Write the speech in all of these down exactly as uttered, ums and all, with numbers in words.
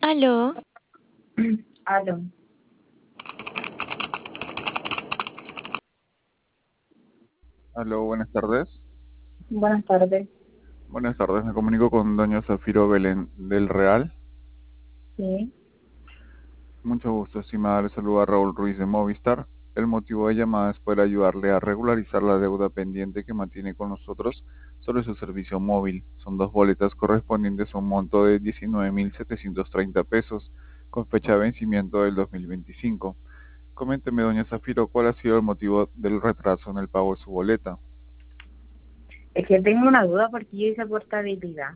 Aló, Aló, Aló, buenas tardes. buenas tardes. Buenas tardes, me comunico con doña Zafiro Belén del Real. Sí, Mucho gusto, estimada. Le saluda Raúl Ruiz de Movistar. El motivo de llamada es poder ayudarle a regularizar la deuda pendiente que mantiene con nosotros sobre su servicio móvil. Son dos boletas correspondientes a un monto de diecinueve mil setecientos treinta pesos, con fecha de vencimiento del dos mil veinticinco. Coménteme, doña Zafiro, ¿cuál ha sido el motivo del retraso en el pago de su boleta? es que tengo una duda porque yo hice portabilidad.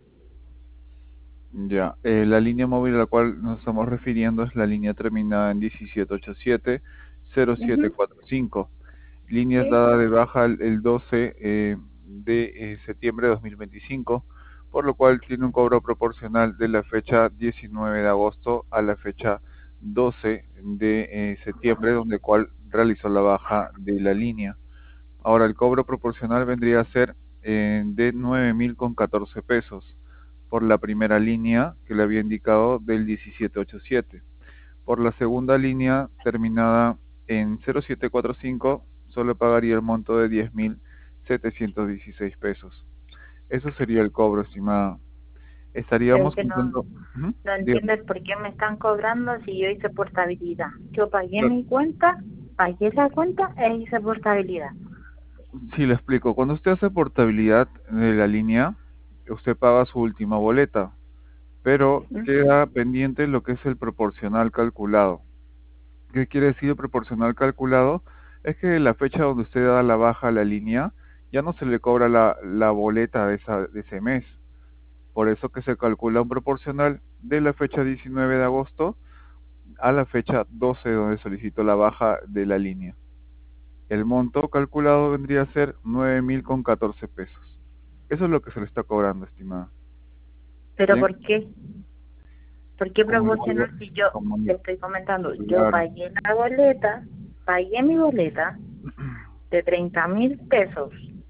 Ya, eh, la línea móvil a la cual nos estamos refiriendo es la línea terminada en diecisiete ochenta y siete cero siete Ujú. cuarenta y cinco. Línea es Sí. dada de baja el, el doce eh, de eh, septiembre de dos mil veinticinco, por lo cual tiene un cobro proporcional de la fecha diecinueve de agosto a la fecha doce de eh, septiembre, donde cual realizó la baja de la línea. Ahora, el cobro proporcional vendría a ser eh, de nueve mil con catorce pesos por la primera línea que le había indicado del diecisiete ochenta y siete. Por la segunda línea terminada en cero siete cuarenta y cinco solo pagaría el monto de diez mil setecientos dieciséis pesos. Eso sería el cobro, estimada. Pero es Estaríamos que no, contando... Ujú, no entiendo dígame. el por qué me están cobrando si yo hice portabilidad. Yo pagué Claro. mi cuenta, pagué esa cuenta e hice portabilidad. Sí, le explico. Cuando usted hace portabilidad de la línea, usted paga su última boleta, pero Ujú. queda pendiente lo que es el proporcional calculado. ¿Qué quiere decir el proporcional calculado? Es que la fecha donde usted da la baja a la línea, ya no se le cobra la, la boleta de, esa, de ese mes. Por eso que se calcula un proporcional de la fecha diecinueve de agosto a la fecha doce donde solicitó la baja de la línea. El monto calculado vendría a ser nueve mil con catorce pesos. Eso es lo que se le está cobrando, estimada. ¿Pero Bien, por qué? ¿Por qué como le proporcionar si yo como le le- estoy comentando? Yo claro. pagué la boleta, pagué mi boleta de treinta mil pesos.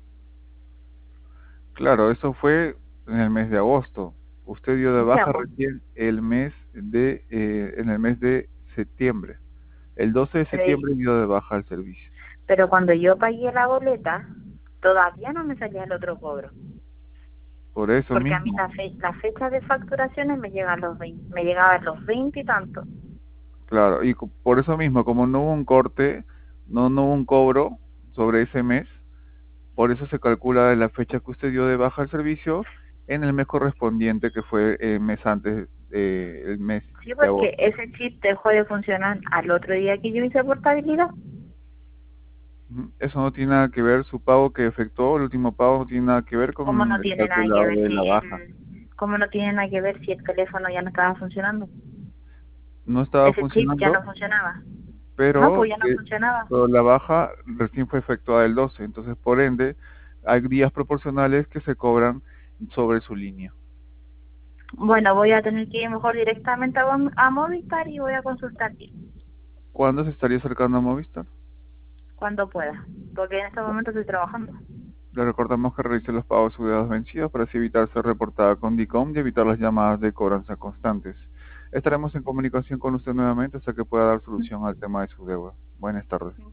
Claro, eso fue en el mes de agosto. Usted dio de Ya, baja pues. recién el mes de, eh, en el mes de septiembre. El doce de Pero septiembre dio de baja el servicio. Pero cuando yo pagué la boleta, todavía no me salía el otro cobro. Por eso Porque a mí mismo, la, fe la fecha de facturaciones me llega a los veinte, me llegaba a los veinte y tanto. claro, y co- por eso mismo, como no hubo un corte, no, no hubo un cobro sobre ese mes, por eso se calcula de la fecha que usted dio de baja el servicio en el mes correspondiente, que fue el mes antes, eh, el mes Sí, de porque agosto. ese chip dejó de funcionar al otro día que yo hice portabilidad. Ujú. Eso no tiene nada que ver, su pago que efectuó, el último pago no tiene nada que ver ¿Cómo con no el tiene nada que calculado ver de si la baja. el, cómo no tiene nada que ver si el teléfono ya no estaba funcionando? No estaba Ese chip ya funcionando, no funcionaba. No, pero, pues ya no eh, funcionaba. pero la baja recién fue efectuada el doce, entonces por ende hay días proporcionales que se cobran sobre su línea. Bueno, voy a tener que ir mejor directamente a, Mo- a Movistar y voy a consultar bien, ¿Cuándo se estaría acercando a Movistar? cuando pueda, porque en este momento estoy trabajando. Le recordamos que realice los pagos de sus deudas vencidas para así evitar ser reportada con DICOM y evitar las llamadas de cobranza constantes. Estaremos en comunicación con usted nuevamente hasta que pueda dar solución al tema de su deuda. Buenas tardes.